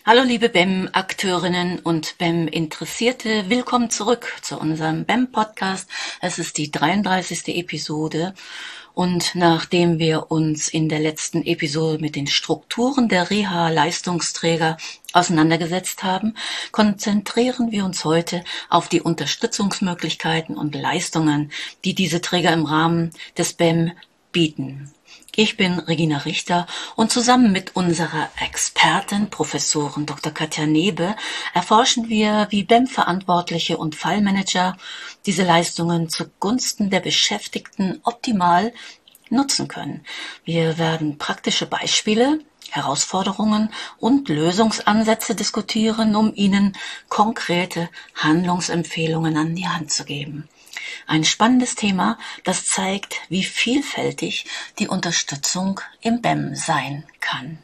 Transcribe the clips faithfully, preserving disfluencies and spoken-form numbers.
Hallo liebe B E M-Akteurinnen und B E M-Interessierte, willkommen zurück zu unserem B E M-Podcast. Es ist die dreiunddreißigste Episode und nachdem wir uns in der letzten Episode mit den Strukturen der Reha-Leistungsträger auseinandergesetzt haben, konzentrieren wir uns heute auf die Unterstützungsmöglichkeiten und Leistungen, die diese Träger im Rahmen des B E M bieten. Ich bin Regina Richter und zusammen mit unserer Expertin, Professorin Doktor Katja Nebe, erforschen wir, wie B E M-Verantwortliche und Fallmanager diese Leistungen zugunsten der Beschäftigten optimal nutzen können. Wir werden praktische Beispiele, Herausforderungen und Lösungsansätze diskutieren, um Ihnen konkrete Handlungsempfehlungen an die Hand zu geben. Ein spannendes Thema, das zeigt, wie vielfältig die Unterstützung im B E M sein kann.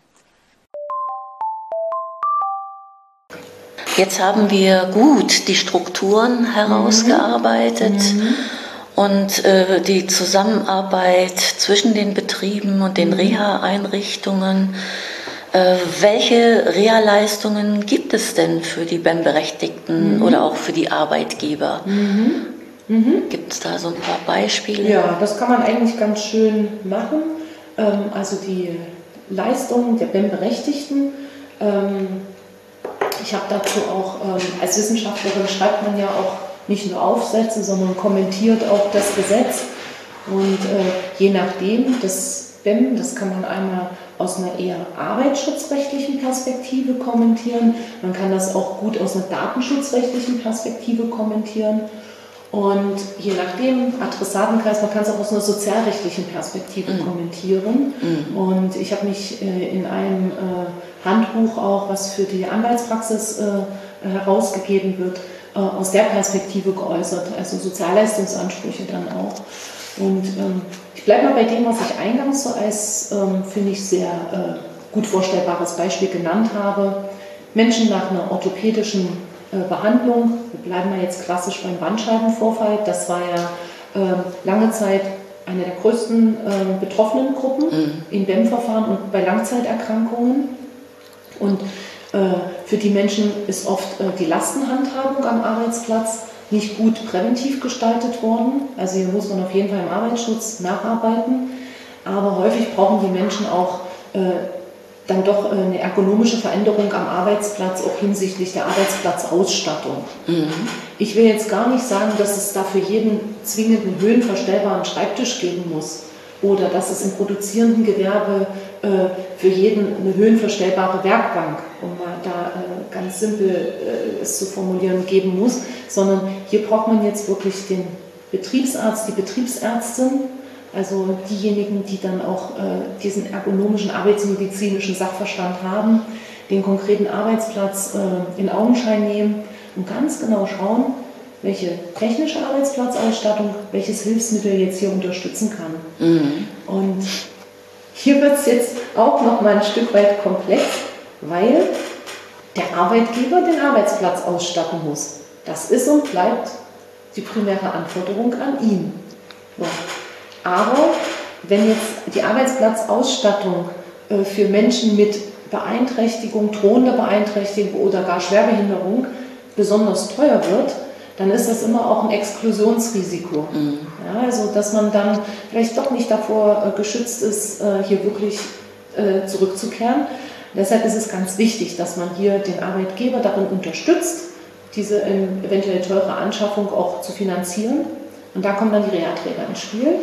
Jetzt haben wir gut die Strukturen herausgearbeitet mhm. und äh, die Zusammenarbeit zwischen den Betrieben und den mhm. Reha-Einrichtungen. Äh, welche Reha-Leistungen gibt es denn für die B E M-Berechtigten mhm. oder auch für die Arbeitgeber? Mhm. Mhm. Gibt es da so ein paar Beispiele? Ja, das kann man eigentlich ganz schön machen. Ähm, also die Leistungen der B E M-Berechtigten. Ähm, ich habe dazu auch, ähm, als Wissenschaftlerin schreibt man ja auch nicht nur Aufsätze, sondern kommentiert auch das Gesetz. Und äh, je nachdem, das B E M, das kann man einmal aus einer eher arbeitsschutzrechtlichen Perspektive kommentieren. Man kann das auch gut aus einer datenschutzrechtlichen Perspektive kommentieren. Und je nachdem, Adressatenkreis, man kann es auch aus einer sozialrechtlichen Perspektive mhm. kommentieren. Mhm. Und ich habe mich äh, in einem äh, Handbuch auch, was für die Anwaltspraxis äh, herausgegeben wird, äh, aus der Perspektive geäußert, also Sozialleistungsansprüche dann auch. Und ähm, ich bleibe mal bei dem, was ich eingangs so als, ähm, finde ich, sehr äh, gut vorstellbares Beispiel genannt habe. Menschen nach einer orthopädischen Behandlung, wir bleiben mal jetzt klassisch beim Bandscheibenvorfall, das war ja äh, lange Zeit eine der größten äh, betroffenen Gruppen mhm. im B E M-Verfahren und bei Langzeiterkrankungen. Und äh, für die Menschen ist oft äh, die Lastenhandhabung am Arbeitsplatz nicht gut präventiv gestaltet worden. Also hier muss man auf jeden Fall im Arbeitsschutz nacharbeiten. Aber häufig brauchen die Menschen auch äh, dann doch eine ergonomische Veränderung am Arbeitsplatz, auch hinsichtlich der Arbeitsplatzausstattung. Mhm. Ich will jetzt gar nicht sagen, dass es da für jeden zwingend einen höhenverstellbaren Schreibtisch geben muss oder dass es im produzierenden Gewerbe äh, für jeden eine höhenverstellbare Werkbank, um mal da äh, ganz simpel äh, es zu formulieren, geben muss, sondern hier braucht man jetzt wirklich den Betriebsarzt, die Betriebsärztin, also diejenigen, die dann auch äh, diesen ergonomischen arbeitsmedizinischen Sachverstand haben, den konkreten Arbeitsplatz äh, in Augenschein nehmen und ganz genau schauen, welche technische Arbeitsplatzausstattung, welches Hilfsmittel jetzt hier unterstützen kann. Mhm. Und hier wird es jetzt auch noch mal ein Stück weit komplex, weil der Arbeitgeber den Arbeitsplatz ausstatten muss. Das ist und bleibt die primäre Anforderung an ihn. So. Aber wenn jetzt die Arbeitsplatzausstattung äh, für Menschen mit Beeinträchtigung, drohender Beeinträchtigung oder gar Schwerbehinderung besonders teuer wird, dann ist das immer auch ein Exklusionsrisiko. Mhm. Ja, also dass man dann vielleicht doch nicht davor äh, geschützt ist, äh, hier wirklich äh, zurückzukehren. Deshalb ist es ganz wichtig, dass man hier den Arbeitgeber darin unterstützt, diese äh, eventuell teure Anschaffung auch zu finanzieren. Und da kommen dann die Reha-Träger ins Spiel.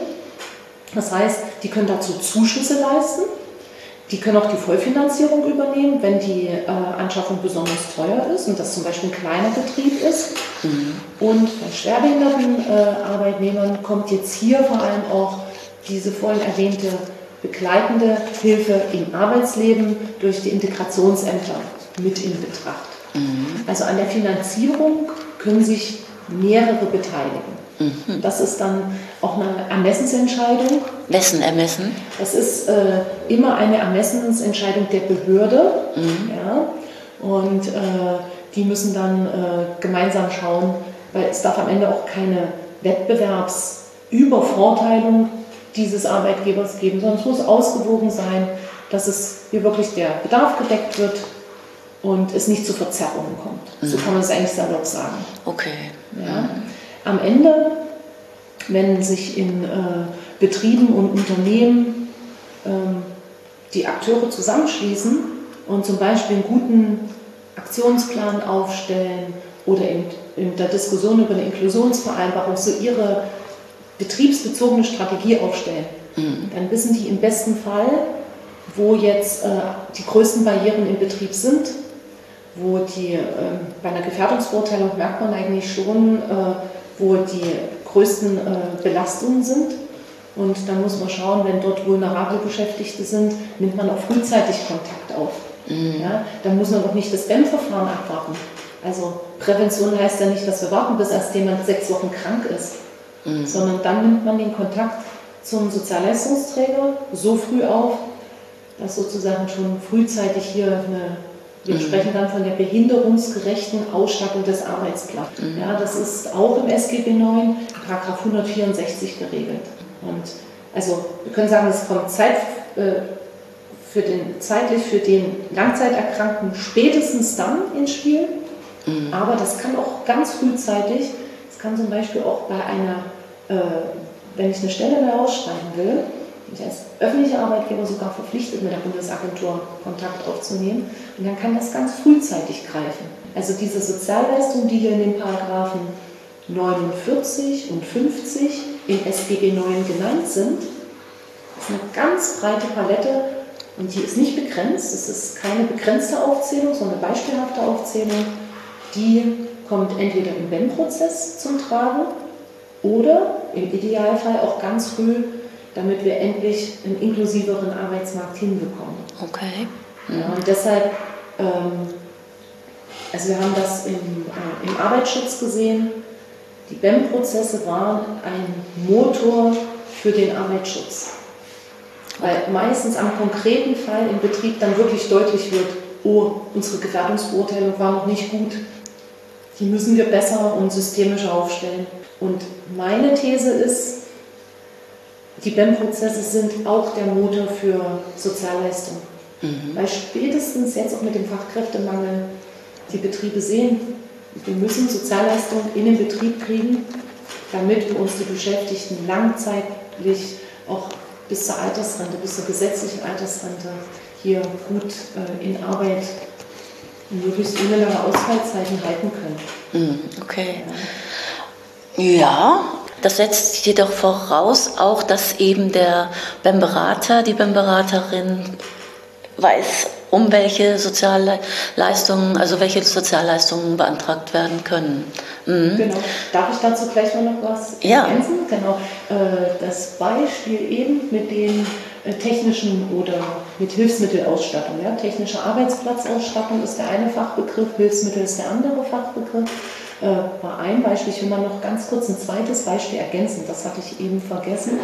Das heißt, die können dazu Zuschüsse leisten, die können auch die Vollfinanzierung übernehmen, wenn die äh, Anschaffung besonders teuer ist und das zum Beispiel ein kleiner Betrieb ist. Mhm. Und bei schwerbehinderten äh, Arbeitnehmern kommt jetzt hier vor allem auch diese vorhin erwähnte begleitende Hilfe im Arbeitsleben durch die Integrationsämter mit in Betracht. Mhm. Also an der Finanzierung können sich mehrere beteiligen. Mhm. Das ist dann auch eine Ermessensentscheidung. Wessen Ermessen? Das ist äh, immer eine Ermessensentscheidung der Behörde. Mhm. Ja? Und äh, die müssen dann äh, gemeinsam schauen, weil es darf am Ende auch keine Wettbewerbsübervorteilung dieses Arbeitgebers geben, sondern es muss ausgewogen sein, dass es hier wirklich der Bedarf gedeckt wird und es nicht zu Verzerrungen kommt. Mhm. So kann man es eigentlich salopp sagen. Okay. Ja. Mhm. Am Ende, wenn sich in äh, Betrieben und Unternehmen ähm, die Akteure zusammenschließen und zum Beispiel einen guten Aktionsplan aufstellen oder in, in der Diskussion über eine Inklusionsvereinbarung so ihre betriebsbezogene Strategie aufstellen, mhm. dann wissen die im besten Fall, wo jetzt äh, die größten Barrieren im Betrieb sind, wo die, äh, bei einer Gefährdungsbeurteilung merkt man eigentlich schon, äh, wo die größten äh, Belastungen sind. Und dann muss man schauen, wenn dort vulnerable Beschäftigte sind, nimmt man auch frühzeitig Kontakt auf. Mhm. Ja, dann muss man auch nicht das B E M-Verfahren abwarten. Also Prävention heißt ja nicht, dass wir warten, bis erst jemand sechs Wochen krank ist, mhm. sondern dann nimmt man den Kontakt zum Sozialleistungsträger so früh auf, dass sozusagen schon frühzeitig hier eine, wir mhm. sprechen dann von der behinderungsgerechten Ausstattung des Arbeitsplatzes. Mhm. Ja, das ist auch im S G B neun, Paragraph hundertvierundsechzig geregelt. Und also wir können sagen, es kommt Zeit, äh, für den, zeitlich für den Langzeiterkrankten spätestens dann ins Spiel, mhm. aber das kann auch ganz frühzeitig, das kann zum Beispiel auch bei einer, äh, wenn ich eine Stelle neu ausschreiben will, bin ich als öffentlicher Arbeitgeber sogar verpflichtet, mit der Bundesagentur Kontakt aufzunehmen, und dann kann das ganz frühzeitig greifen. Also diese Sozialleistungen, die hier in den Paragraphen neunundvierzig und fünfzig in S G B neun genannt sind, ist eine ganz breite Palette und die ist nicht begrenzt. Es ist keine begrenzte Aufzählung, sondern eine beispielhafte Aufzählung. Die kommt entweder im B E M-Prozess zum Tragen oder im Idealfall auch ganz früh, damit wir endlich einen inklusiveren Arbeitsmarkt hinbekommen. Okay. Mhm. Ja, und deshalb, ähm, also wir haben das im, äh, im Arbeitsschutz gesehen. Die B E M-Prozesse waren ein Motor für den Arbeitsschutz, weil meistens am konkreten Fall im Betrieb dann wirklich deutlich wird, oh, unsere Gefährdungsbeurteilung war noch nicht gut, die müssen wir besser und systemischer aufstellen. Und meine These ist, die B E M-Prozesse sind auch der Motor für Sozialleistungen, mhm. weil spätestens jetzt auch mit dem Fachkräftemangel die Betriebe sehen, wir müssen Sozialleistungen in den Betrieb kriegen, damit wir uns die Beschäftigten langzeitlich auch bis zur Altersrente, bis zur gesetzlichen Altersrente hier gut äh, in Arbeit und möglichst ohne lange Ausfallzeiten halten können. Okay. Ja. ja, das setzt jedoch voraus auch, dass eben der B E M-Berater, die B E M-Beraterin weiß, um welche Sozialleistungen, also welche Sozialleistungen beantragt werden können. Mhm. Genau. Darf ich dazu gleich noch was ja. ergänzen? Genau. Das Beispiel eben mit den technischen oder mit Hilfsmittelausstattung. Ja? Technische Arbeitsplatzausstattung ist der eine Fachbegriff, Hilfsmittel ist der andere Fachbegriff. War ein Beispiel. Ich will mal noch ganz kurz ein zweites Beispiel ergänzen. Das hatte ich eben vergessen.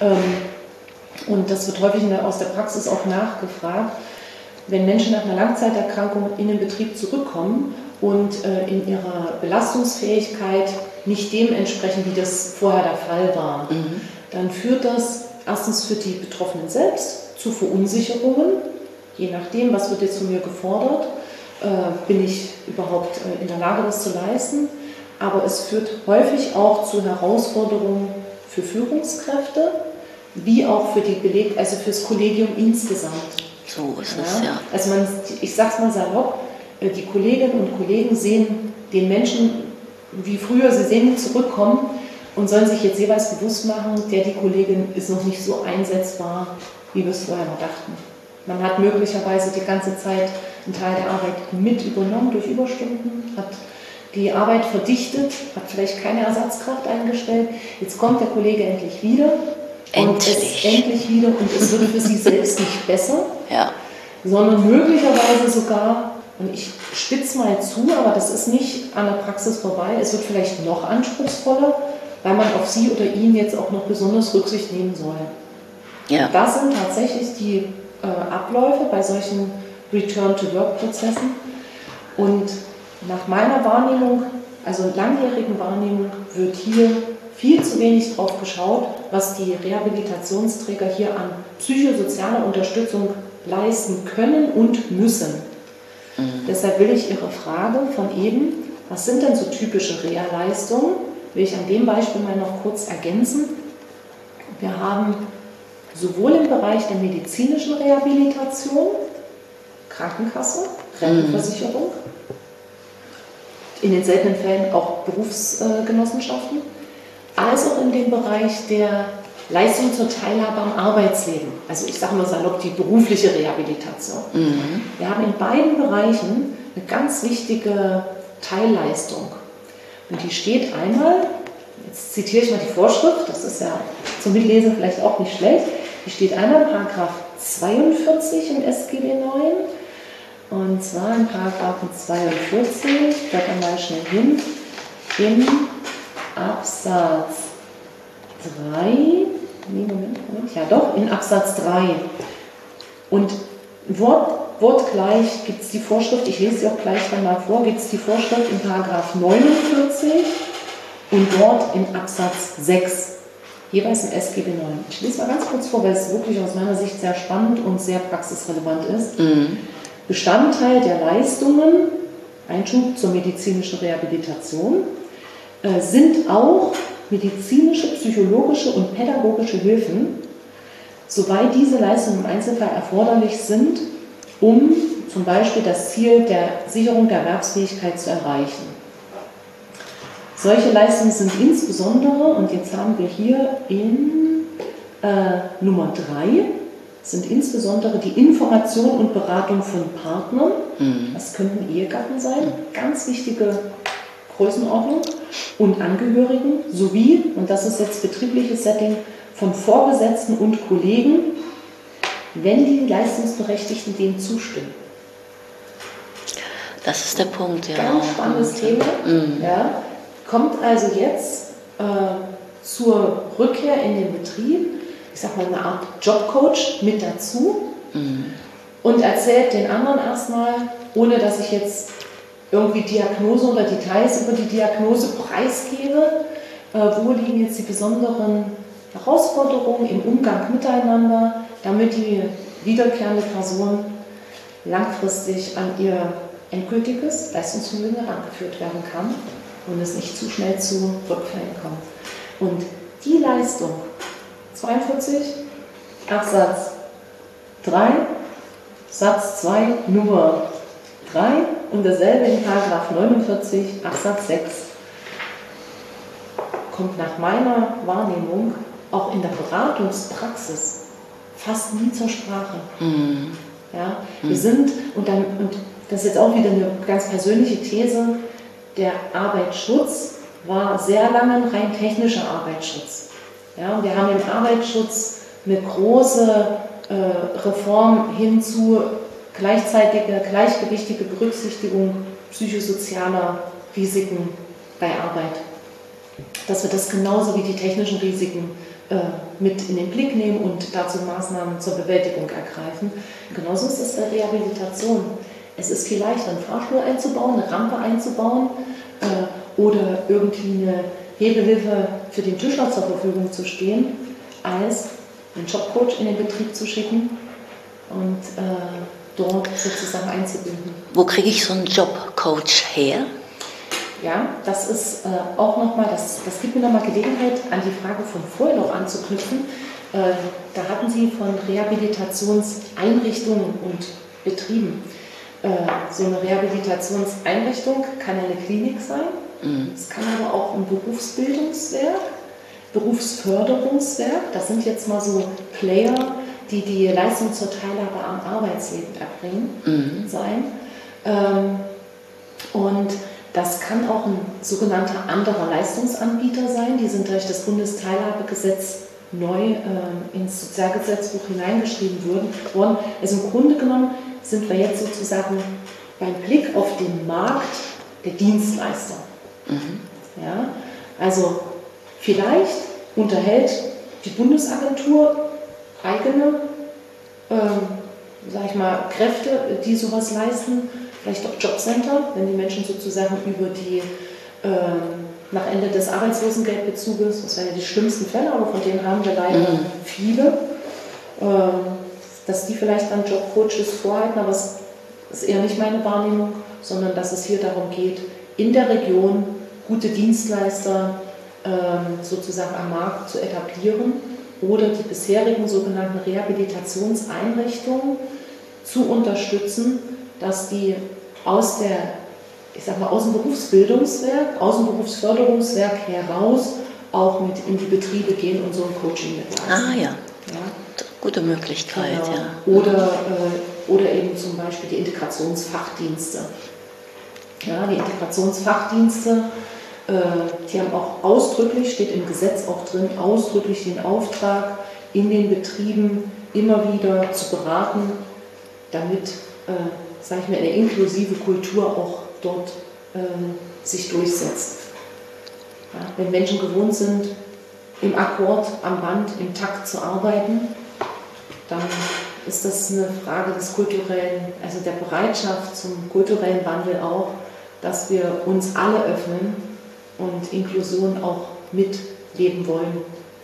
Und das wird häufig aus der Praxis auch nachgefragt. Wenn Menschen nach einer Langzeiterkrankung in den Betrieb zurückkommen und äh, in ihrer Belastungsfähigkeit nicht dem entsprechen, wie das vorher der Fall war, mhm. dann führt das erstens für die Betroffenen selbst zu Verunsicherungen, je nachdem, was wird jetzt von mir gefordert, äh, bin ich überhaupt äh, in der Lage, das zu leisten, aber es führt häufig auch zu Herausforderungen für Führungskräfte, wie auch für die Beleg, also fürs Kollegium insgesamt. So ist ja. es, ja. Also man, ich sage es mal salopp, die Kolleginnen und Kollegen sehen den Menschen wie früher, sie sehen ihn zurückkommen und sollen sich jetzt jeweils bewusst machen, der, die Kollegin ist noch nicht so einsetzbar, wie wir es vorher noch dachten. Man hat möglicherweise die ganze Zeit einen Teil der Arbeit mit übernommen durch Überstunden, hat die Arbeit verdichtet, hat vielleicht keine Ersatzkraft eingestellt. Jetzt kommt der Kollege endlich wieder. Endlich. Und es endlich wieder und es wird für sie selbst nicht besser, ja. sondern möglicherweise sogar, und ich spitze mal zu, aber das ist nicht an der Praxis vorbei, es wird vielleicht noch anspruchsvoller, weil man auf sie oder ihn jetzt auch noch besonders Rücksicht nehmen soll. Ja. Das sind tatsächlich die äh, Abläufe bei solchen Return-to-Work-Prozessen und nach meiner Wahrnehmung, also langjährigen Wahrnehmung, wird hier viel zu wenig drauf geschaut, was die Rehabilitationsträger hier an psychosozialer Unterstützung leisten können und müssen. Mhm. Deshalb will ich Ihre Frage von eben, was sind denn so typische Reha-Leistungen, will ich an dem Beispiel mal noch kurz ergänzen. Wir haben sowohl im Bereich der medizinischen Rehabilitation, Krankenkasse, Rentenversicherung, in den seltenen Fällen auch Berufsgenossenschaften, als auch in dem Bereich der Leistung zur Teilhabe am Arbeitsleben. Also ich sage mal salopp, die berufliche Rehabilitation. Mhm. Wir haben in beiden Bereichen eine ganz wichtige Teilleistung. Und die steht einmal, jetzt zitiere ich mal die Vorschrift, das ist ja zum Mitlesen vielleicht auch nicht schlecht, die steht einmal in Paragraph zweiundvierzig im S G B neun. Und zwar in Paragraph zweiundvierzig, da kann man schnell hin, im Absatz drei, nee, Moment, Moment, ja doch, in Absatz drei. Und Wort, wortgleich gibt es die Vorschrift, ich lese sie auch gleich dann mal vor, gibt es die Vorschrift in Paragraph neunundvierzig und dort in Absatz sechs, jeweils im S G B neun. Ich lese mal ganz kurz vor, weil es wirklich aus meiner Sicht sehr spannend und sehr praxisrelevant ist. Mhm. Bestandteil der Leistungen, Einschub zur medizinischen Rehabilitation, äh, sind auch medizinische, psychologische und pädagogische Hilfen, soweit diese Leistungen im Einzelfall erforderlich sind, um zum Beispiel das Ziel der Sicherung der Erwerbsfähigkeit zu erreichen. Solche Leistungen sind insbesondere, und jetzt haben wir hier in äh, Nummer drei, sind insbesondere die Information und Beratung von Partnern, mhm. das könnten Ehegatten sein, ganz wichtige Größenordnung, und Angehörigen, sowie, und das ist jetzt betriebliches Setting, von Vorgesetzten und Kollegen, wenn die Leistungsberechtigten dem zustimmen. Das ist der Punkt, ja. Ganz spannendes Thema. Mhm. Ja, kommt also jetzt äh, zur Rückkehr in den Betrieb, ich sag mal eine Art Jobcoach mit dazu, mhm. und erzählt den anderen erstmal, ohne dass ich jetzt irgendwie Diagnose oder Details über die Diagnose preisgebe, äh, wo liegen jetzt die besonderen Herausforderungen im Umgang miteinander, damit die wiederkehrende Person langfristig an ihr endgültiges Leistungsvermögen herangeführt werden kann und es nicht zu schnell zu Rückfällen kommt. Und die Leistung, zweiundvierzig Absatz drei, Satz zwei, Nummer drei und dasselbe in Paragraph neunundvierzig Absatz sechs, kommt nach meiner Wahrnehmung auch in der Beratungspraxis fast nie zur Sprache. Mhm. Ja, wir sind, und, dann, und das ist jetzt auch wieder eine ganz persönliche These, der Arbeitsschutz war sehr lange ein rein technischer Arbeitsschutz. Ja, wir haben im Arbeitsschutz eine große äh, Reform hin zu gleichzeitige, gleichgewichtige Berücksichtigung psychosozialer Risiken bei Arbeit. Dass wir das genauso wie die technischen Risiken äh, mit in den Blick nehmen und dazu Maßnahmen zur Bewältigung ergreifen. Genauso ist es bei Rehabilitation. Es ist viel leichter, einen Fahrstuhl einzubauen, eine Rampe einzubauen äh, oder irgendwie eine Hebelhilfe für den Tischler zur Verfügung zu stehen, als einen Jobcoach in den Betrieb zu schicken und äh, dort sozusagen einzubinden. Wo kriege ich so einen Jobcoach her? Ja, das ist äh, auch nochmal, das, das gibt mir nochmal Gelegenheit, an die Frage von vorher noch anzuknüpfen. Äh, da hatten Sie von Rehabilitationseinrichtungen und Betrieben. Äh, so eine Rehabilitationseinrichtung kann eine Klinik sein, mhm. es kann aber auch ein Berufsbildungswerk, Berufsförderungswerk, das sind jetzt mal so Player, die die Leistung zur Teilhabe am Arbeitsleben erbringen, mhm. sein. Ähm, und das kann auch ein sogenannter anderer Leistungsanbieter sein. Die sind durch das Bundesteilhabegesetz neu äh, ins Sozialgesetzbuch hineingeschrieben worden. Also im Grunde genommen sind wir jetzt sozusagen beim Blick auf den Markt der Dienstleister. Mhm. Ja, also vielleicht unterhält die Bundesagentur eigene ähm, sag ich mal, Kräfte, die sowas leisten. Vielleicht auch Jobcenter, wenn die Menschen sozusagen über die, äh, nach Ende des Arbeitslosengeldbezuges, das wären ja die schlimmsten Fälle, aber von denen haben wir leider mhm. viele, äh, dass die vielleicht dann Jobcoaches vorhalten, aber es Das ist eher nicht meine Wahrnehmung, sondern dass es hier darum geht, in der Region gute Dienstleister ähm, sozusagen am Markt zu etablieren oder die bisherigen sogenannten Rehabilitationseinrichtungen zu unterstützen, dass die aus der, ich sag mal, aus dem Berufsbildungswerk, aus dem Berufsförderungswerk heraus auch mit in die Betriebe gehen und so ein Coaching mitleisten. Ah ja. Ja. Gute Möglichkeit, Genau. ja. Oder, äh, oder eben zum Beispiel die Integrationsfachdienste. Ja, die Integrationsfachdienste, äh, die haben auch ausdrücklich, steht im Gesetz auch drin, ausdrücklich den Auftrag, in den Betrieben immer wieder zu beraten, damit, äh, sage ich mal, eine inklusive Kultur auch dort äh, sich durchsetzt. Ja, wenn Menschen gewohnt sind, im Akkord, am Band, im Takt zu arbeiten, dann ist das eine Frage des kulturellen, also der Bereitschaft zum kulturellen Wandel auch, dass wir uns alle öffnen und Inklusion auch mitleben wollen.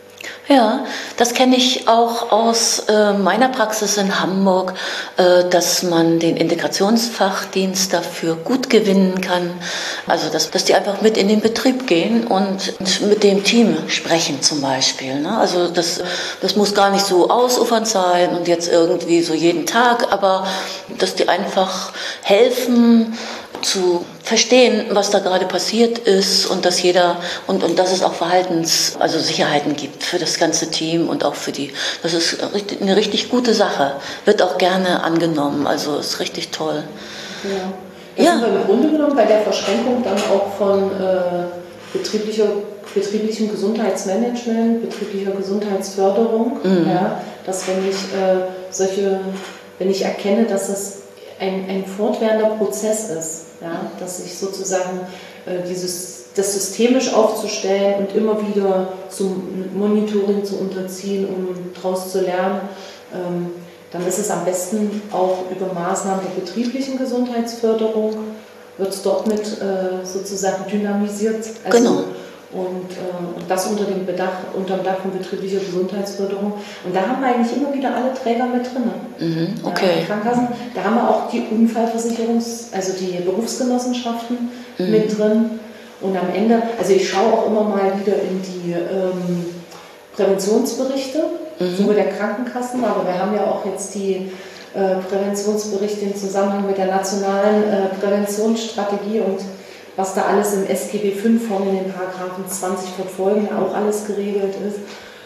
Ja, das kenne ich auch aus äh, meiner Praxis in Hamburg, äh, dass man den Integrationsfachdienst dafür gut gewinnen kann. Also, dass, dass die einfach mit in den Betrieb gehen und, und mit dem Team sprechen zum Beispiel. Ne? Also, das, das muss gar nicht so ausufernd sein und jetzt irgendwie so jeden Tag, aber dass die einfach helfen, zu verstehen, was da gerade passiert ist und dass jeder und, und dass es auch Verhaltens, also Sicherheiten gibt für das ganze Team und auch für die. Das ist eine richtig gute Sache. Wird auch gerne angenommen. Also ist richtig toll. Ja. Das ja. sind wir im Grunde genommen bei der Verschränkung dann auch von äh, betrieblicher, betrieblichem Gesundheitsmanagement, betrieblicher Gesundheitsförderung. Mhm. Ja, dass wenn ich äh, solche, wenn ich erkenne, dass es ein, ein fortwährender Prozess ist, ja, dass ich sozusagen äh, dieses, das systemisch aufzustellen und immer wieder zum Monitoring zu unterziehen, um daraus zu lernen, ähm, dann ist es am besten auch über Maßnahmen der betrieblichen Gesundheitsförderung, wird es dort mit äh, sozusagen dynamisiert. Also, genau. Und, äh, und das unter dem, Bedach, unter dem Dach von betrieblicher Gesundheitsförderung. Und da haben wir eigentlich immer wieder alle Träger mit drin. Mhm, okay. Ja, Krankenkassen, da haben wir auch die Unfallversicherungs-, also die Berufsgenossenschaften mhm. mit drin. Und am Ende, also ich schaue auch immer mal wieder in die ähm, Präventionsberichte, mhm. sowohl der Krankenkassen, aber wir haben ja auch jetzt die äh, Präventionsberichte im Zusammenhang mit der nationalen äh, Präventionsstrategie und was da alles im S G B fünf vorne in den Paragraphen zwanzig verfolgen, auch alles geregelt ist.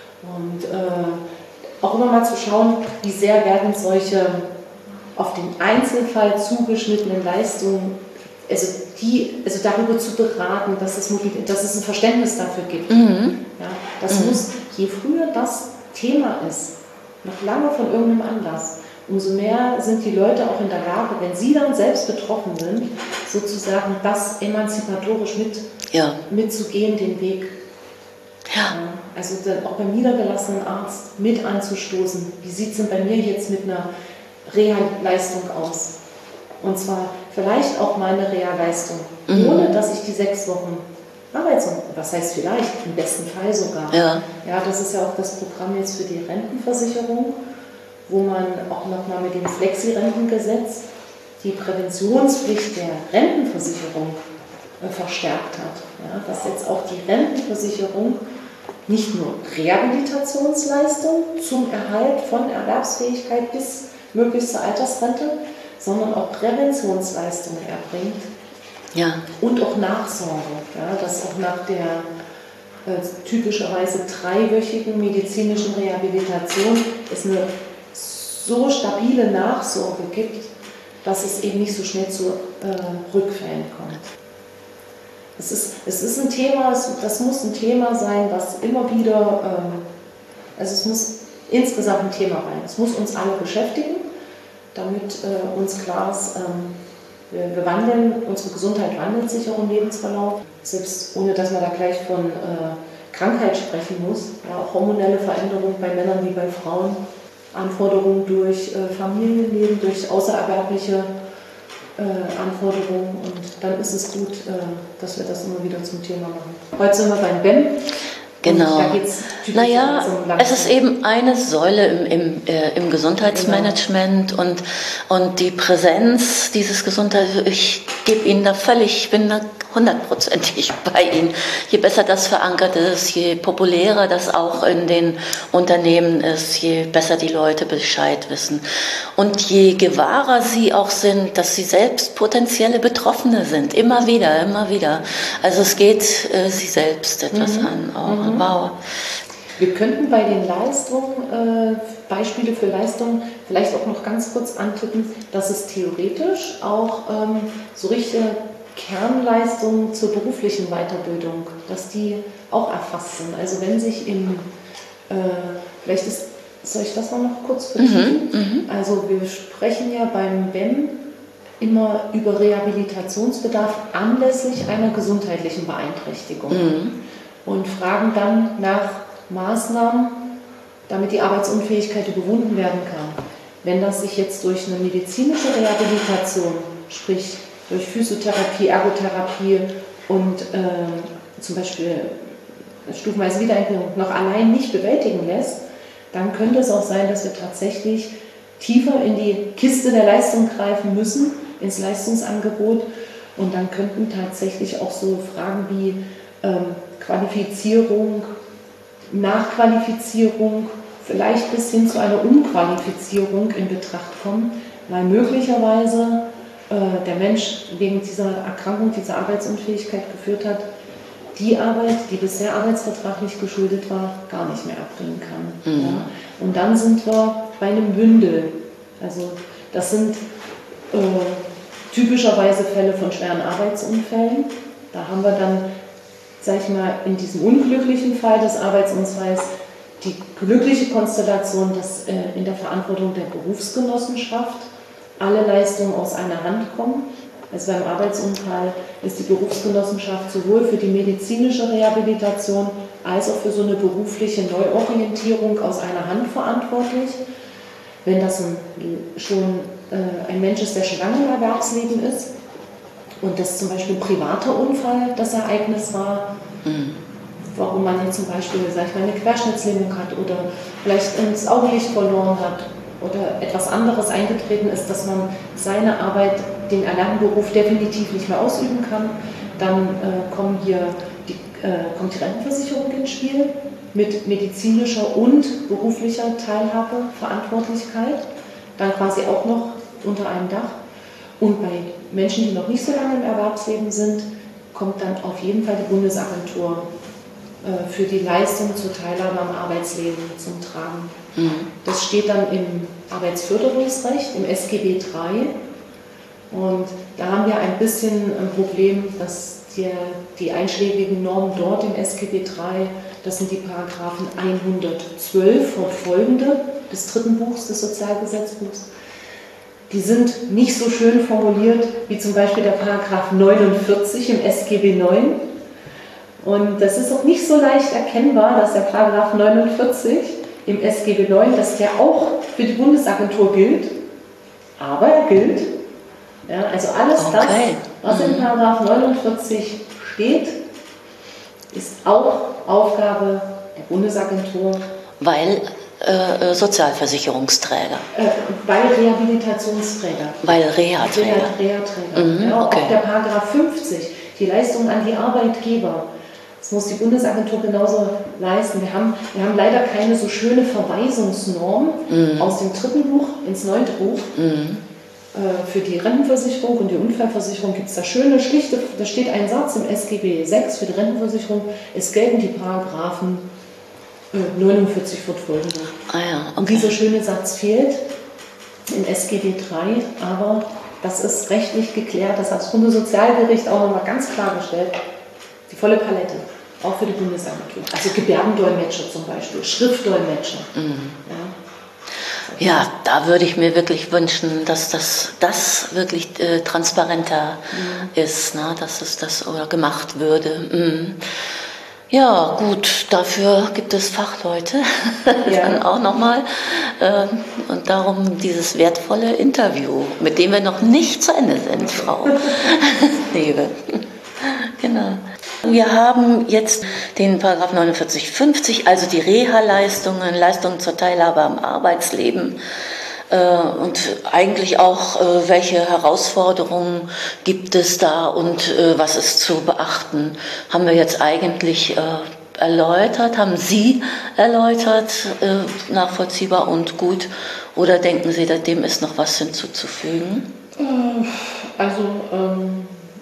Und äh, auch immer mal zu schauen, wie sehr werden solche auf den Einzelfall zugeschnittenen Leistungen, also, die, also darüber zu beraten, dass es, dass es ein Verständnis dafür gibt. Mhm. Ja, das mhm. muss, je früher das Thema ist, noch lange von irgendeinem Anlass, umso mehr sind die Leute auch in der Lage, wenn sie dann selbst betroffen sind, sozusagen das emanzipatorisch mit, ja. mitzugehen, den Weg. Ja. Also auch beim niedergelassenen Arzt mit anzustoßen. Wie sieht es denn bei mir jetzt mit einer Reha-Leistung aus? Und zwar vielleicht auch meine Reha-Leistung, mhm. ohne dass ich die sechs Wochen Arbeits- und was heißt vielleicht, im besten Fall sogar. Ja. Ja, das ist ja auch das Programm jetzt für die Rentenversicherung, wo man auch nochmal mit dem Flexi-Rentengesetz die Präventionspflicht der Rentenversicherung äh, verstärkt hat. Ja, dass jetzt auch die Rentenversicherung nicht nur Rehabilitationsleistung zum Erhalt von Erwerbsfähigkeit bis möglichst zur Altersrente, sondern auch Präventionsleistungen erbringt ja. und auch Nachsorge. Ja, dass auch nach der äh, typischerweise dreiwöchigen medizinischen Rehabilitation es eine so stabile Nachsorge gibt, dass es eben nicht so schnell zu äh, Rückfällen kommt. Es ist, es ist ein Thema, das muss ein Thema sein, was immer wieder, ähm, also es muss insgesamt ein Thema rein. Es muss uns alle beschäftigen, damit äh, uns klar ist, ähm, wir, wir wandeln, unsere Gesundheit wandelt sich auch im Lebensverlauf, selbst ohne dass man da gleich von äh, Krankheit sprechen muss. Ja, auch hormonelle Veränderungen bei Männern wie bei Frauen. Anforderungen durch äh, Familienleben, durch außererwerbliche äh, Anforderungen und dann ist es gut, äh, dass wir das immer wieder zum Thema machen. Heute sind wir beim B E M. Genau. Da geht's naja, es ist eben eine Säule im, im, äh, im Gesundheitsmanagement genau. und, und die Präsenz dieses Gesundheits... Ich gebe Ihnen da völlig, ich bin da hundertprozentig bei Ihnen. Je besser das verankert ist, je populärer das auch in den Unternehmen ist, je besser die Leute Bescheid wissen. Und je gewahrer sie auch sind, dass sie selbst potenzielle Betroffene sind. Immer wieder, immer wieder. Also es geht äh, sie selbst etwas mhm. an. Auch. Mhm. Wow. Wir könnten bei den Leistungen, äh, Beispiele für Leistungen, vielleicht auch noch ganz kurz antippen, dass es theoretisch auch ähm, so richtige Kernleistungen zur beruflichen Weiterbildung, dass die auch erfasst sind. Also wenn sich im, äh, vielleicht ist, soll ich das mal noch kurz vertiefen? Mhm, also wir sprechen ja beim B E M immer über Rehabilitationsbedarf anlässlich einer gesundheitlichen Beeinträchtigung mhm. und fragen dann nach Maßnahmen, damit die Arbeitsunfähigkeit überwunden werden kann. Wenn das sich jetzt durch eine medizinische Rehabilitation, sprich durch Physiotherapie, Ergotherapie und äh, zum Beispiel stufenweise Wiedereingliederung noch allein nicht bewältigen lässt, dann könnte es auch sein, dass wir tatsächlich tiefer in die Kiste der Leistung greifen müssen, ins Leistungsangebot. Und dann könnten tatsächlich auch so Fragen wie ähm, Qualifizierung, Nachqualifizierung, vielleicht bis hin zu einer Umqualifizierung in Betracht kommen, weil möglicherweise äh, der Mensch wegen dieser Erkrankung, dieser Arbeitsunfähigkeit geführt hat, die Arbeit, die bisher arbeitsvertraglich geschuldet war, gar nicht mehr erbringen kann. Mhm. Ja? Und dann sind wir bei einem Bündel. Also das sind äh, typischerweise Fälle von schweren Arbeitsunfällen. Da haben wir dann, sag ich mal, in diesem unglücklichen Fall des Arbeitsunfalls die glückliche Konstellation, dass äh, in der Verantwortung der Berufsgenossenschaft alle Leistungen aus einer Hand kommen. Also beim Arbeitsunfall ist die Berufsgenossenschaft sowohl für die medizinische Rehabilitation als auch für so eine berufliche Neuorientierung aus einer Hand verantwortlich. Wenn das ein, schon äh, ein Mensch ist, der schon lange im Erwerbsleben ist und das zum Beispiel ein privater Unfall das Ereignis war, mhm. warum man jetzt zum Beispiel, sag ich mal, eine Querschnittslähmung hat oder vielleicht das Augenlicht verloren hat oder etwas anderes eingetreten ist, dass man seine Arbeit, den erlernten Beruf definitiv nicht mehr ausüben kann, dann äh, kommen hier die, äh, kommt die Rentenversicherung ins Spiel mit medizinischer und beruflicher Teilhabe, Verantwortlichkeit, dann quasi auch noch unter einem Dach. Und bei Menschen, die noch nicht so lange im Erwerbsleben sind, kommt dann auf jeden Fall die Bundesagentur äh, für die Leistung zur Teilhabe am Arbeitsleben zum Tragen. Mhm. Das steht dann im Arbeitsförderungsrecht, im S G B drei. Und da haben wir ein bisschen ein Problem, dass die, die einschlägigen Normen dort im S G B drei, das sind die Paragraphen hundertzwölf fortfolgende des dritten Buchs des Sozialgesetzbuchs, die sind nicht so schön formuliert wie zum Beispiel der Paragraph neunundvierzig im S G B neun. Und das ist auch nicht so leicht erkennbar, dass der Paragraph neunundvierzig im S G B neun, dass der auch für die Bundesagentur gilt, aber er gilt. Ja, also alles okay. das, was in Paragraph neunundvierzig steht, ist auch Aufgabe der Bundesagentur. Weil äh, Sozialversicherungsträger. Äh, weil Rehabilitationsträger. Weil Reha-Träger. Reha-Träger. Mhm, ja, okay. Auch der Paragraph fünfzig, die Leistung an die Arbeitgeber. Das muss die Bundesagentur genauso leisten. Wir haben, wir haben leider keine so schöne Verweisungsnorm mhm. aus dem dritten Buch ins neunte Buch. Mhm. Für die Rentenversicherung und die Unfallversicherung gibt es da schöne, schlichte, da steht ein Satz im S G B sechs für die Rentenversicherung, es gelten die Paragraphen neunundvierzig fortfolgende. Ah ja, okay. Und dieser schöne Satz fehlt im S G B drei, aber das ist rechtlich geklärt, das hat das Bundessozialgericht auch nochmal ganz klargestellt. Die volle Palette, auch für die Bundesagentur. Also Gebärdendolmetscher zum Beispiel, Schriftdolmetscher. Mhm. Ja. Ja, da würde ich mir wirklich wünschen, dass das, das wirklich äh, transparenter mhm. ist, ne? Dass es das oder gemacht würde. Mhm. Ja, gut, dafür gibt es Fachleute, ja. dann auch nochmal. Äh, und darum dieses wertvolle Interview, mit dem wir noch nicht zu Ende sind, Frau Liebe. Genau. Wir haben jetzt den Paragraph neunundvierzig fünfzig, also die Reha-Leistungen, Leistungen zur Teilhabe am Arbeitsleben. Und eigentlich auch, welche Herausforderungen gibt es da und was ist zu beachten, haben wir jetzt eigentlich erläutert, haben Sie erläutert, nachvollziehbar und gut, oder denken Sie, dem ist noch was hinzuzufügen? Also, ähm,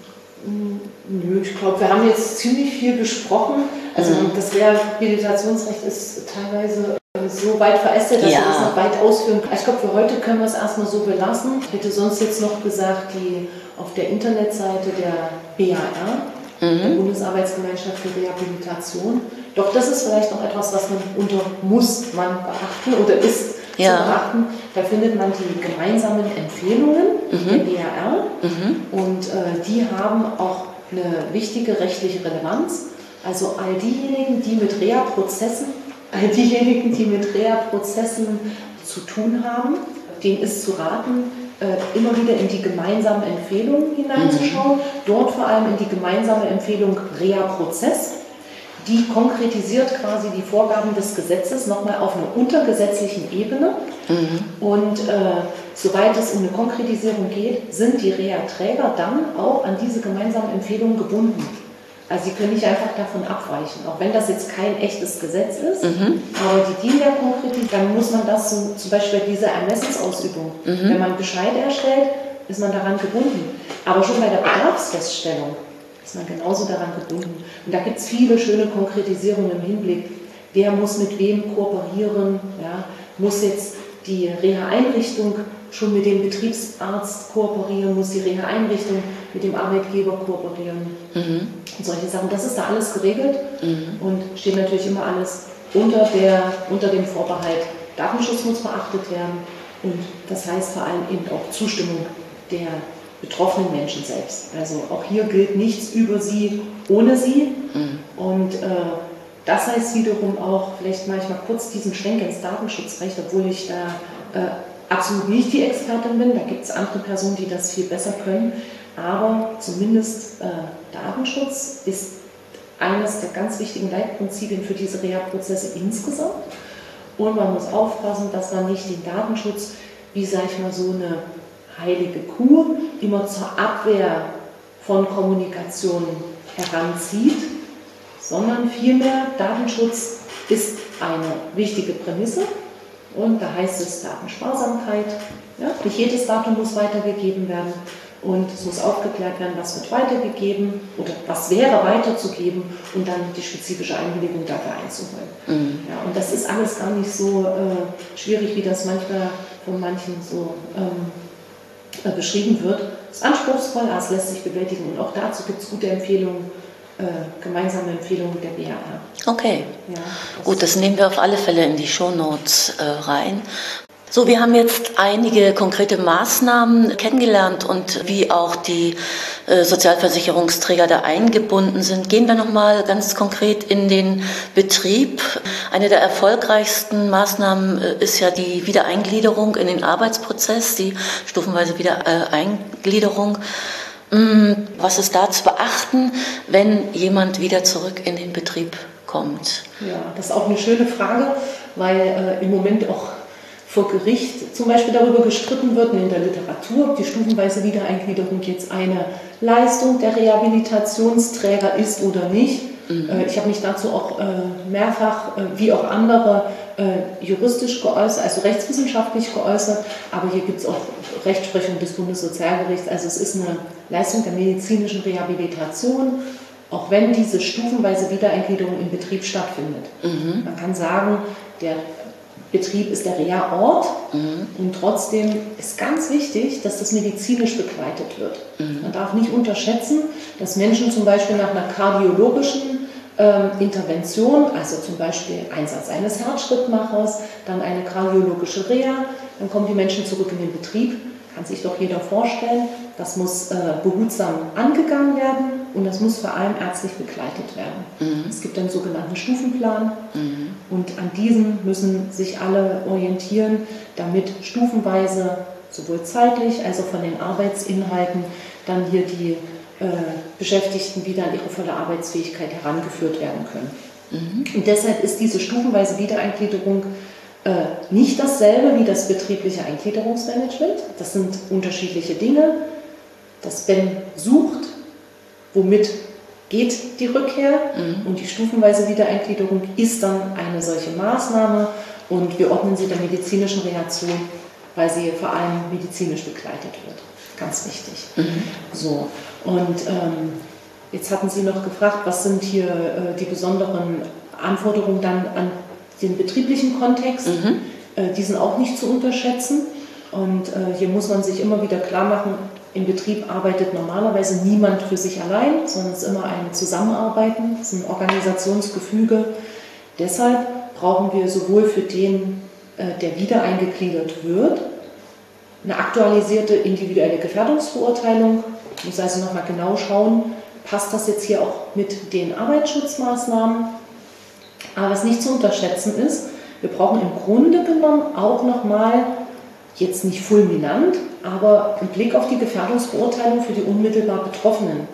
nö, ich glaube, wir haben jetzt ziemlich viel besprochen. Also mhm. das Rehabilitationsrecht ist teilweise so weit verästet, dass ja. wir das noch weit ausführen können. Ich glaube, für heute können wir es erstmal so belassen. Ich hätte sonst jetzt noch gesagt, die auf der Internetseite der B A R, mhm. der Bundesarbeitsgemeinschaft für Rehabilitation. Doch das ist vielleicht noch etwas, was man unter muss man beachten oder ist ja. zu beachten. Da findet man die gemeinsamen Empfehlungen mhm. der B A R mhm. und äh, die haben auch eine wichtige rechtliche Relevanz. Also all diejenigen, die mit Reha-Prozessen, all diejenigen, die mit Reha-Prozessen zu tun haben, denen ist zu raten, äh, immer wieder in die gemeinsamen Empfehlungen hineinzuschauen. Mhm. Dort vor allem in die gemeinsame Empfehlung Reha-Prozess. Die konkretisiert quasi die Vorgaben des Gesetzes nochmal auf einer untergesetzlichen Ebene. Mhm. Und äh, soweit es um eine Konkretisierung geht, sind die Reha-Träger dann auch an diese gemeinsamen Empfehlungen gebunden. Also sie können nicht einfach davon abweichen, auch wenn das jetzt kein echtes Gesetz ist, mhm. aber die dienen der Konkretisierung, dann muss man das so, zum Beispiel bei dieser Ermessensausübung, mhm. wenn man Bescheid erstellt, ist man daran gebunden. Aber schon bei der Bedarfsfeststellung ist man genauso daran gebunden. Und da gibt es viele schöne Konkretisierungen im Hinblick, wer muss mit wem kooperieren, ja, muss jetzt die Reha-Einrichtung schon mit dem Betriebsarzt kooperieren, muss die Reha-Einrichtung mit dem Arbeitgeber kooperieren mhm. und solche Sachen. Das ist da alles geregelt mhm. und steht natürlich immer alles unter, der, unter dem Vorbehalt, Datenschutz muss beachtet werden und das heißt vor allem eben auch Zustimmung der betroffenen Menschen selbst. Also auch hier gilt nichts über sie ohne sie mhm. und äh, das heißt wiederum auch, vielleicht mache ich mal kurz diesen Schwenk ins Datenschutzrecht, obwohl ich da äh, absolut nicht die Expertin bin, da gibt es andere Personen, die das viel besser können, aber zumindest äh, Datenschutz ist eines der ganz wichtigen Leitprinzipien für diese Reha-Prozesse insgesamt und man muss aufpassen, dass man nicht den Datenschutz, wie sage ich mal, so eine heilige Kuh immer zur Abwehr von Kommunikation heranzieht, sondern vielmehr Datenschutz ist eine wichtige Prämisse und da heißt es Datensparsamkeit. Ja, nicht jedes Datum muss weitergegeben werden und es muss aufgeklärt werden, was wird weitergegeben oder was wäre weiterzugeben und dann die spezifische Einwilligung dafür einzuholen. Mhm. Ja, und das ist alles gar nicht so äh, schwierig, wie das manchmal von manchen so ähm, äh, beschrieben wird. Es ist anspruchsvoll, aber es lässt sich bewältigen und auch dazu gibt es gute Empfehlungen. Äh, gemeinsame Empfehlungen der B A R. Okay, ja, das gut, das nehmen wir auf alle Fälle in die Shownotes äh, rein. So, wir haben jetzt einige konkrete Maßnahmen kennengelernt und wie auch die äh, Sozialversicherungsträger da eingebunden sind. Gehen wir nochmal ganz konkret in den Betrieb. Eine der erfolgreichsten Maßnahmen äh, ist ja die Wiedereingliederung in den Arbeitsprozess, die stufenweise Wiedereingliederung. Was ist da zu beachten, wenn jemand wieder zurück in den Betrieb kommt? Ja, das ist auch eine schöne Frage, weil äh, im Moment auch vor Gericht zum Beispiel darüber gestritten wird und in der Literatur, ob die stufenweise Wiedereingliederung jetzt eine Leistung der Rehabilitationsträger ist oder nicht. Mhm. Äh, ich habe mich dazu auch äh, mehrfach, äh, wie auch andere, äh, juristisch geäußert, also rechtswissenschaftlich geäußert, aber hier gibt es auch Rechtsprechung des Bundessozialgerichts, also es ist eine Leistung der medizinischen Rehabilitation, auch wenn diese stufenweise Wiedereingliederung im Betrieb stattfindet. Mhm. Man kann sagen, der Betrieb ist der Reha-Ort mhm. und trotzdem ist ganz wichtig, dass das medizinisch begleitet wird. Mhm. Man darf nicht unterschätzen, dass Menschen zum Beispiel nach einer kardiologischen ähm, Intervention, also zum Beispiel Einsatz eines Herzschrittmachers, dann eine kardiologische Reha, dann kommen die Menschen zurück in den Betrieb, kann sich doch jeder vorstellen, das muss äh, behutsam angegangen werden und das muss vor allem ärztlich begleitet werden. Mhm. Es gibt einen sogenannten Stufenplan mhm. und an diesen müssen sich alle orientieren, damit stufenweise sowohl zeitlich als auch von den Arbeitsinhalten dann hier die äh, Beschäftigten wieder an ihre volle Arbeitsfähigkeit herangeführt werden können. Mhm. Und deshalb ist diese stufenweise Wiedereingliederung äh, nicht dasselbe wie das betriebliche Eingliederungsmanagement. Das sind unterschiedliche Dinge. Das B E M sucht, womit geht die Rückkehr, mhm. und die stufenweise Wiedereingliederung ist dann eine solche Maßnahme, und wir ordnen sie der medizinischen Reha-zu, weil sie vor allem medizinisch begleitet wird. Ganz wichtig. Mhm. So, und ähm, jetzt hatten Sie noch gefragt, was sind hier äh, die besonderen Anforderungen dann an den betrieblichen Kontext. Mhm. Äh, die sind auch nicht zu unterschätzen, und äh, hier muss man sich immer wieder klar machen, im Betrieb arbeitet normalerweise niemand für sich allein, sondern es ist immer ein Zusammenarbeiten, es ist ein Organisationsgefüge. Deshalb brauchen wir sowohl für den, der wieder eingegliedert wird, eine aktualisierte individuelle Gefährdungsbeurteilung. Ich muss also nochmal genau schauen, passt das jetzt hier auch mit den Arbeitsschutzmaßnahmen. Aber was nicht zu unterschätzen ist, wir brauchen im Grunde genommen auch nochmal, jetzt nicht fulminant, aber einen Blick auf die Gefährdungsbeurteilung für die unmittelbar Betroffenen.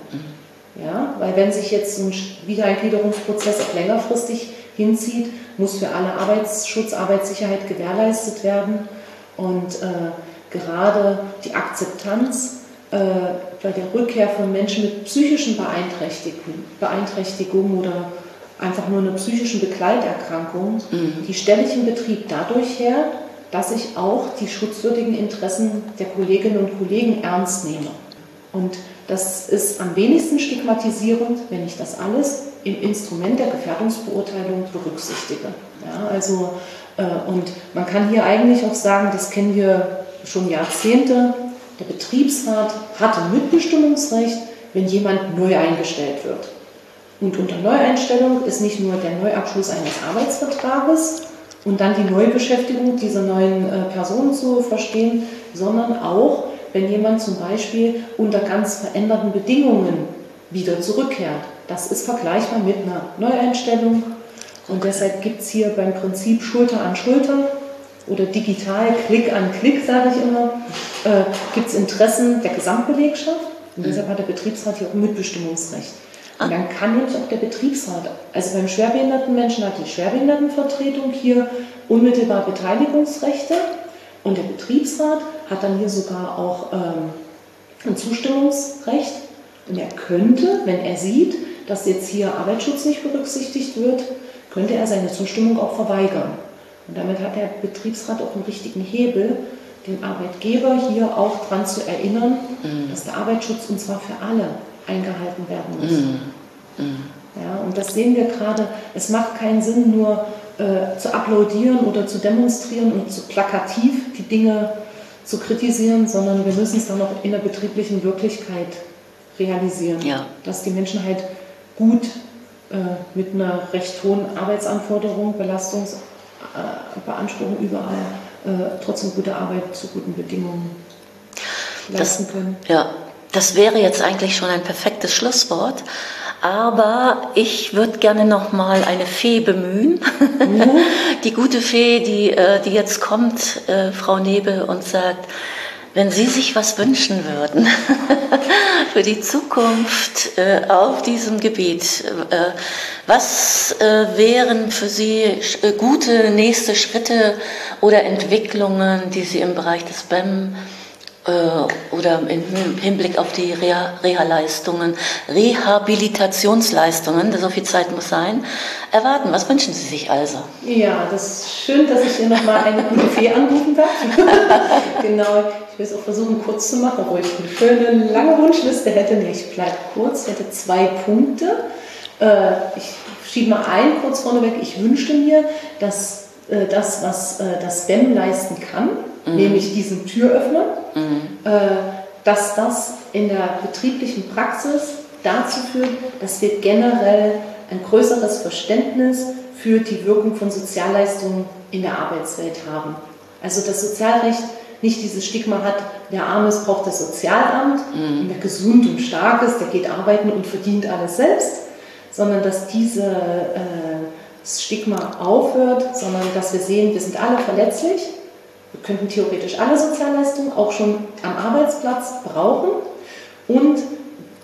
Ja, weil wenn sich jetzt so ein Wiedereingliederungsprozess auch längerfristig hinzieht, muss für alle Arbeitsschutz, Arbeitssicherheit gewährleistet werden. Und äh, gerade die Akzeptanz äh, bei der Rückkehr von Menschen mit psychischen Beeinträchtigungen, Beeinträchtigungen oder einfach nur einer psychischen Begleiterkrankung, mhm. die stelle ich im Betrieb dadurch her, dass ich auch die schutzwürdigen Interessen der Kolleginnen und Kollegen ernst nehme. Und das ist am wenigsten stigmatisierend, wenn ich das alles im Instrument der Gefährdungsbeurteilung berücksichtige. Ja, also, äh, und man kann hier eigentlich auch sagen, das kennen wir schon Jahrzehnte, der Betriebsrat hat ein Mitbestimmungsrecht, wenn jemand neu eingestellt wird. Und unter Neueinstellung ist nicht nur der Neuabschluss eines Arbeitsvertrages und dann die Neubeschäftigung dieser neuen äh, Personen zu verstehen, sondern auch, wenn jemand zum Beispiel unter ganz veränderten Bedingungen wieder zurückkehrt. Das ist vergleichbar mit einer Neueinstellung, und deshalb gibt es hier beim Prinzip Schulter an Schulter oder digital Klick an Klick, sage ich immer, äh, gibt es Interessen der Gesamtbelegschaft, und deshalb hat der Betriebsrat hier auch ein Mitbestimmungsrecht. Und dann kann nämlich auch der Betriebsrat, also beim schwerbehinderten Menschen hat die Schwerbehindertenvertretung hier unmittelbar Beteiligungsrechte, und der Betriebsrat hat dann hier sogar auch ähm, ein Zustimmungsrecht, und er könnte, wenn er sieht, dass jetzt hier Arbeitsschutz nicht berücksichtigt wird, könnte er seine Zustimmung auch verweigern. Und damit hat der Betriebsrat auch einen richtigen Hebel, den Arbeitgeber hier auch daran zu erinnern, mhm. dass der Arbeitsschutz, und zwar für alle, eingehalten werden muss. Mm. Mm. Ja, und das sehen wir gerade, es macht keinen Sinn, nur äh, zu applaudieren oder zu demonstrieren und zu plakativ die Dinge zu kritisieren, sondern wir müssen es dann auch in der betrieblichen Wirklichkeit realisieren, ja. dass die Menschen halt gut äh, mit einer recht hohen Arbeitsanforderung, Belastungsbeanspruchung äh, überall äh, trotzdem gute Arbeit zu guten Bedingungen leisten das, können. Ja. Das wäre jetzt eigentlich schon ein perfektes Schlusswort, aber ich würde gerne noch mal eine Fee bemühen. Mhm. Die gute Fee, die, die jetzt kommt, Frau Nebel, und sagt, wenn Sie sich was wünschen würden für die Zukunft auf diesem Gebiet, was wären für Sie gute nächste Schritte oder Entwicklungen, die Sie im Bereich des B E M oder im Hinblick auf die Reha-Leistungen, Rehabilitationsleistungen, so viel Zeit muss sein, erwarten? Was wünschen Sie sich also? Ja, das ist schön, dass ich hier nochmal eine gute Fee anrufen darf. Genau, ich will es auch versuchen, kurz zu machen, obwohl ich eine schöne, lange Wunschliste hätte. Nee, ich bleibe kurz, ich hätte zwei Punkte. Ich schiebe mal einen kurz vorneweg. Ich wünschte mir, dass das, was das B E M leisten kann, Mhm. nämlich diesen Türöffner, mhm. äh, dass das in der betrieblichen Praxis dazu führt, dass wir generell ein größeres Verständnis für die Wirkung von Sozialleistungen in der Arbeitswelt haben. Also das Sozialrecht nicht dieses Stigma hat, der Arme braucht das Sozialamt, mhm. und wer gesund und stark ist, der geht arbeiten und verdient alles selbst, sondern dass dieses äh, Stigma aufhört, sondern dass wir sehen, wir sind alle verletzlich. Wir könnten theoretisch alle Sozialleistungen auch schon am Arbeitsplatz brauchen, und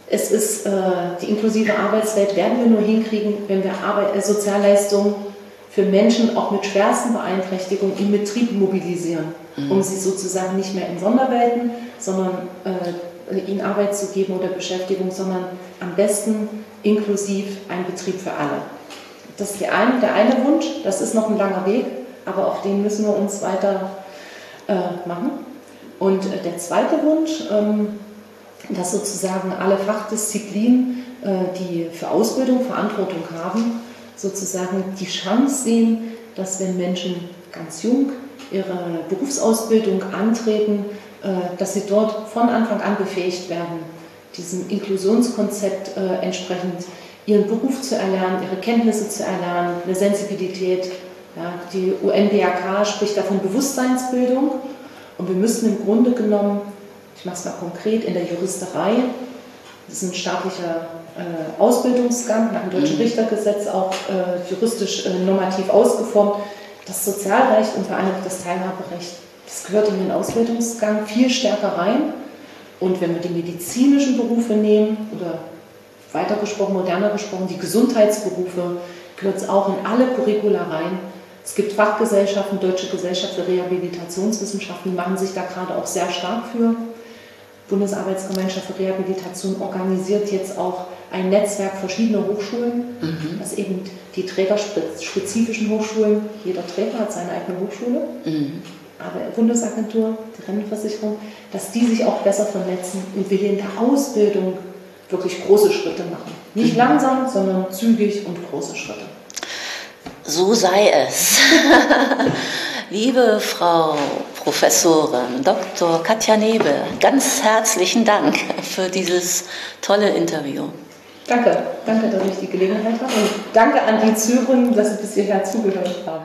es ist, äh, die inklusive Arbeitswelt werden wir nur hinkriegen, wenn wir Arbeit, äh, Sozialleistungen für Menschen auch mit schwersten Beeinträchtigungen im Betrieb mobilisieren, mhm. um sie sozusagen nicht mehr in Sonderwelten, sondern äh, ihnen Arbeit zu geben oder Beschäftigung, sondern am besten inklusiv ein Betrieb für alle. Das ist der eine, der eine Wunsch, das ist noch ein langer Weg, aber auf den müssen wir uns weiter äh, machen. Und äh, der zweite Wunsch, ähm, dass sozusagen alle Fachdisziplinen, äh, die für Ausbildung Verantwortung haben, sozusagen die Chance sehen, dass wenn Menschen ganz jung ihre Berufsausbildung antreten, äh, dass sie dort von Anfang an befähigt werden, diesem Inklusionskonzept äh, entsprechend ihren Beruf zu erlernen, ihre Kenntnisse zu erlernen, eine Sensibilität. Ja, die U N B R K spricht davon Bewusstseinsbildung und wir müssen im Grunde genommen, ich mache es mal konkret, in der Juristerei, das ist ein staatlicher äh, Ausbildungsgang nach dem Deutschen mhm. Richtergesetz, auch äh, juristisch äh, normativ ausgeformt, das Sozialrecht und vor allem auch das Teilhaberecht, das gehört in den Ausbildungsgang viel stärker rein. Und wenn wir die medizinischen Berufe nehmen oder weiter gesprochen, moderner gesprochen, die Gesundheitsberufe, gehört es auch in alle Curricula rein. Es gibt Fachgesellschaften, Deutsche Gesellschaft für Rehabilitationswissenschaften, die machen sich da gerade auch sehr stark für. Bundesarbeitsgemeinschaft für Rehabilitation organisiert jetzt auch ein Netzwerk verschiedener Hochschulen, mhm. dass eben die trägerspezifischen Hochschulen, jeder Träger hat seine eigene Hochschule, mhm. aber die Bundesagentur, die Rentenversicherung, dass die sich auch besser vernetzen und wir in der Ausbildung wirklich große Schritte machen. Nicht mhm. langsam, sondern zügig und große Schritte. So sei es. Liebe Frau Professorin Doktor Katja Nebe, ganz herzlichen Dank für dieses tolle Interview. Danke, danke, dass ich die Gelegenheit habe und danke an die Zuhörerinnen, dass Sie bis hierher zugehört haben.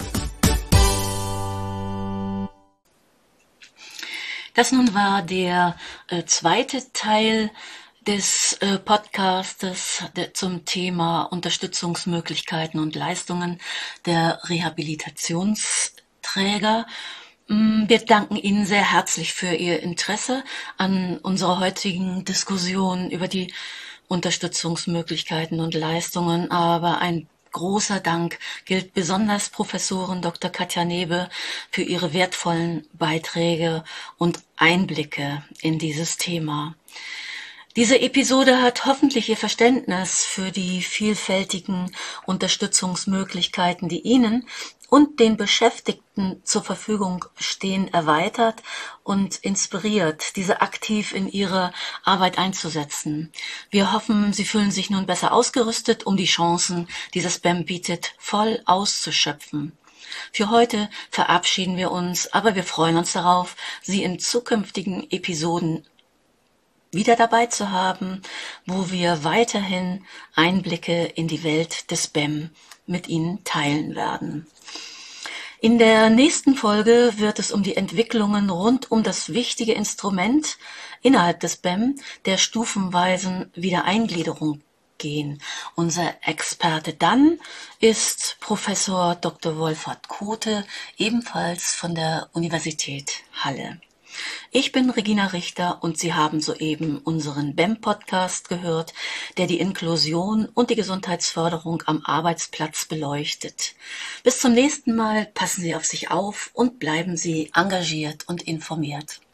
Das nun war der äh, zweite Teil des äh, Podcastes der, zum Thema Unterstützungsmöglichkeiten und Leistungen der Rehabilitationsträger. Wir danken Ihnen sehr herzlich für Ihr Interesse an unserer heutigen Diskussion über die Unterstützungsmöglichkeiten und Leistungen, aber ein großer Dank gilt besonders Professorin Doktor Katja Nebe für ihre wertvollen Beiträge und Einblicke in dieses Thema. Diese Episode hat hoffentlich Ihr Verständnis für die vielfältigen Unterstützungsmöglichkeiten, die Ihnen und den Beschäftigten zur Verfügung stehen, erweitert und inspiriert, diese aktiv in ihre Arbeit einzusetzen. Wir hoffen, Sie fühlen sich nun besser ausgerüstet, um die Chancen, die das B E M bietet, voll auszuschöpfen. Für heute verabschieden wir uns, aber wir freuen uns darauf, Sie in zukünftigen Episoden wieder dabei zu haben, wo wir weiterhin Einblicke in die Welt des B E M mit Ihnen teilen werden. In der nächsten Folge wird es um die Entwicklungen rund um das wichtige Instrument innerhalb des B E M der stufenweisen Wiedereingliederung gehen. Unser Experte dann ist Professor Doktor Wolfhard Kothe, ebenfalls von der Universität Halle. Ich bin Regina Richter und Sie haben soeben unseren B E M-Podcast gehört, der die Inklusion und die Gesundheitsförderung am Arbeitsplatz beleuchtet. Bis zum nächsten Mal, passen Sie auf sich auf und bleiben Sie engagiert und informiert.